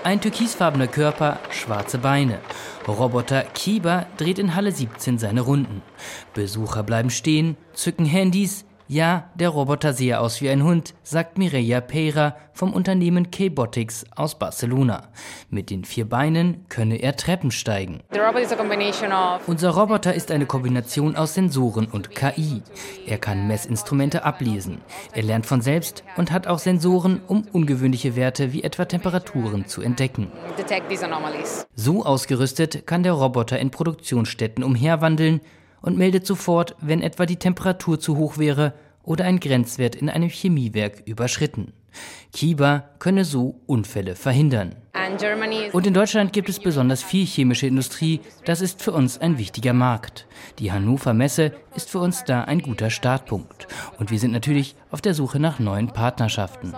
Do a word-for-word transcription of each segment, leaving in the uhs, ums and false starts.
Ein türkisfarbener Körper, schwarze Beine. Roboter Kiba dreht in Halle siebzehn seine Runden. Besucher bleiben stehen, zücken Handys. Ja, der Roboter sehe aus wie ein Hund, sagt Mireia Peira vom Unternehmen K-Botics aus Barcelona. Mit den vier Beinen könne er Treppen steigen. Unser Roboter ist eine Kombination aus Sensoren und K I. Er kann Messinstrumente ablesen. Er lernt von selbst und hat auch Sensoren, um ungewöhnliche Werte wie etwa Temperaturen zu entdecken. So ausgerüstet kann der Roboter in Produktionsstätten umherwandeln und meldet sofort, wenn etwa die Temperatur zu hoch wäre oder ein Grenzwert in einem Chemiewerk überschritten. Kiba könne so Unfälle verhindern. Und in Deutschland gibt es besonders viel chemische Industrie. Das ist für uns ein wichtiger Markt. Die Hannover Messe ist für uns da ein guter Startpunkt. Und wir sind natürlich auf der Suche nach neuen Partnerschaften.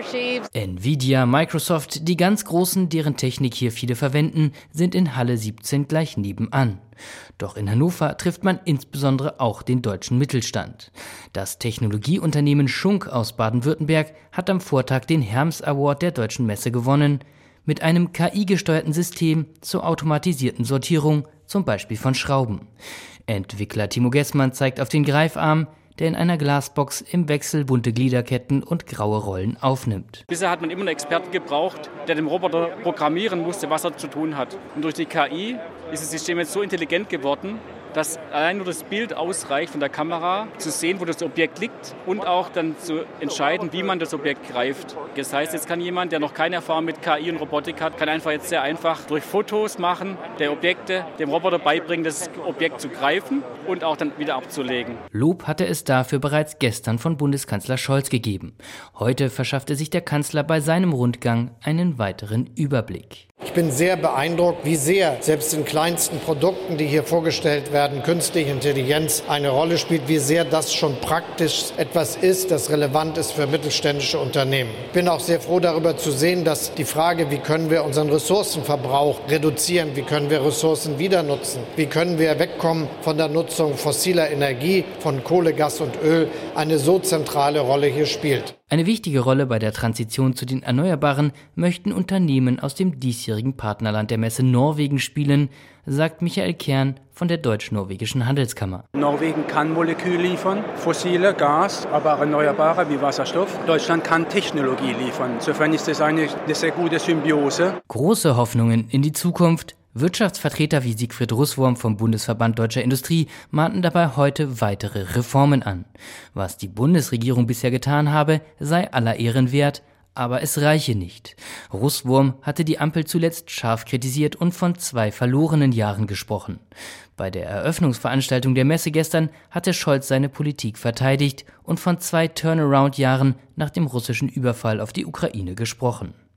Nvidia, Microsoft, die ganz Großen, deren Technik hier viele verwenden, sind in Halle siebzehn gleich nebenan. Doch in Hannover trifft man insbesondere auch den deutschen Mittelstand. Das Technologieunternehmen Schunk aus Baden-Württemberg hat am Vortag den Herms Award der Deutschen Messe gewonnen. Mit einem K I-gesteuerten System zur automatisierten Sortierung, zum Beispiel von Schrauben. Entwickler Timo Gessmann zeigt auf den Greifarm, der in einer Glasbox im Wechsel bunte Gliederketten und graue Rollen aufnimmt. Bisher hat man immer einen Experten gebraucht, der dem Roboter programmieren musste, was er zu tun hat. Und durch die K I ist das System jetzt so intelligent geworden, dass allein nur das Bild ausreicht von der Kamera, zu sehen, wo das Objekt liegt und auch dann zu entscheiden, wie man das Objekt greift. Das heißt, jetzt kann jemand, der noch keine Erfahrung mit K I und Robotik hat, kann einfach jetzt sehr einfach durch Fotos machen der Objekte dem Roboter beibringen, das Objekt zu greifen und auch dann wieder abzulegen. Lob hatte es dafür bereits gestern von Bundeskanzler Scholz gegeben. Heute verschaffte sich der Kanzler bei seinem Rundgang einen weiteren Überblick. Ich bin sehr beeindruckt, wie sehr selbst in kleinsten Produkten, die hier vorgestellt werden, künstliche Intelligenz eine Rolle spielt, wie sehr das schon praktisch etwas ist, das relevant ist für mittelständische Unternehmen. Ich bin auch sehr froh darüber zu sehen, dass die Frage, wie können wir unseren Ressourcenverbrauch reduzieren, wie können wir Ressourcen wieder nutzen, wie können wir wegkommen von der Nutzung fossiler Energie, von Kohle, Gas und Öl, eine so zentrale Rolle hier spielt. Eine wichtige Rolle bei der Transition zu den Erneuerbaren möchten Unternehmen aus dem diesjährigen Partnerland der Messe Norwegen spielen, sagt Michael Kern von der Deutsch-Norwegischen Handelskammer. Norwegen kann Molekül liefern, fossile, Gas, aber Erneuerbare wie Wasserstoff. Deutschland kann Technologie liefern. Insofern ist das eine, eine sehr gute Symbiose. Große Hoffnungen in die Zukunft. Wirtschaftsvertreter wie Siegfried Russwurm vom Bundesverband Deutscher Industrie mahnten dabei heute weitere Reformen an. Was die Bundesregierung bisher getan habe, sei aller Ehren wert, aber es reiche nicht. Russwurm hatte die Ampel zuletzt scharf kritisiert und von zwei verlorenen Jahren gesprochen. Bei der Eröffnungsveranstaltung der Messe gestern hatte Scholz seine Politik verteidigt und von zwei Turnaround-Jahren nach dem russischen Überfall auf die Ukraine gesprochen.